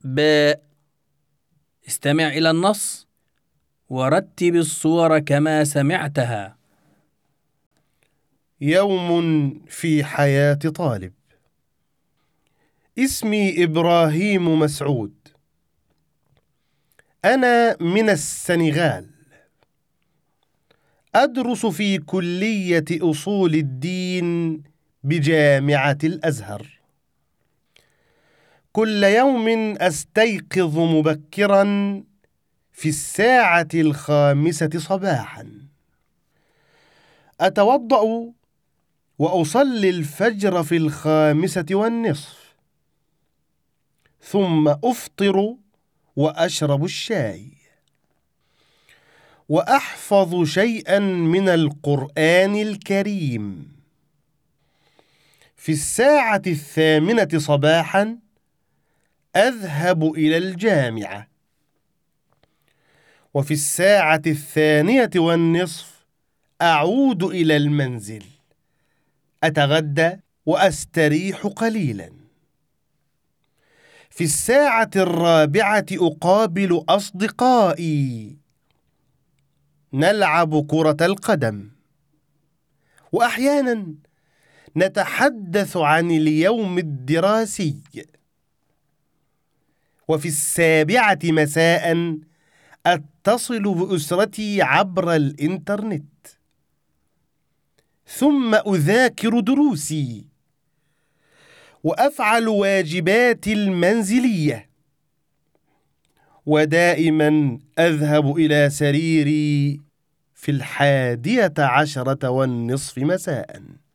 ب. استمع إلى النص ورتب الصور كما سمعتها. يوم في حياة طالب. اسمي إبراهيم مسعود. أنا من السنغال. أدرس في كلية أصول الدين بجامعة الأزهر. كل يوم أستيقظ مبكراً في الساعة 5 صباحاً. أتوضأ وأصلي الفجر في 5:30، ثم أفطر وأشرب الشاي، وأحفظ شيئاً من القرآن الكريم. في الساعة 8 صباحاً أذهب إلى الجامعة، وفي الساعة 2:30 أعود إلى المنزل، أتغدى وأستريح قليلاً. في الساعة 4 أقابل أصدقائي، نلعب كرة القدم، وأحياناً نتحدث عن اليوم الدراسي. وفي 7 مساءً أتصل بأسرتي عبر الإنترنت، ثم أذاكر دروسي وأفعل واجباتي المنزلية، ودائما أذهب إلى سريري في 11:10 مساءً.